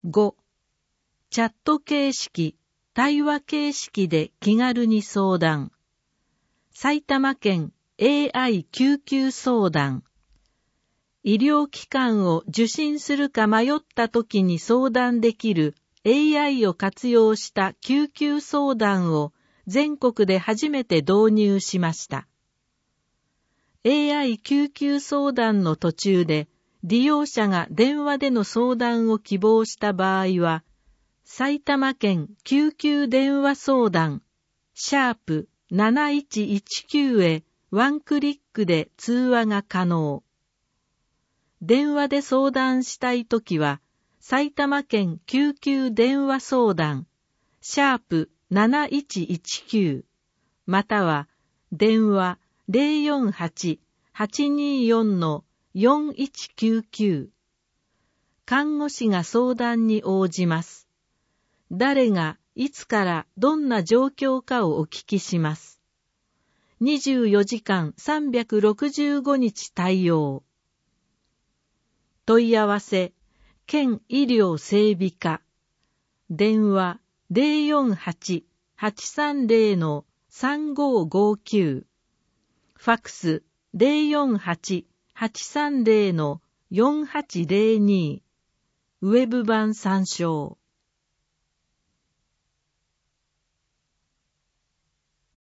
5、チャット形式、対話形式で気軽に相談。埼玉県 AI 救急相談。医療機関を受診するか迷った時に相談できる AI を活用した救急相談を全国で初めて導入しました。AI 救急相談の途中で利用者が電話での相談を希望した場合は、埼玉県救急電話相談#7119へワンクリックで通話が可能。電話で相談したいときは、埼玉県救急電話相談#7119または電話048-824-4199。看護師が相談に応じます。誰がいつからどんな状況かをお聞きします。24時間365日対応。問い合わせ、県医療整備課。電話048-830-3559。ファックス048-830-4802。ウェブ版参照。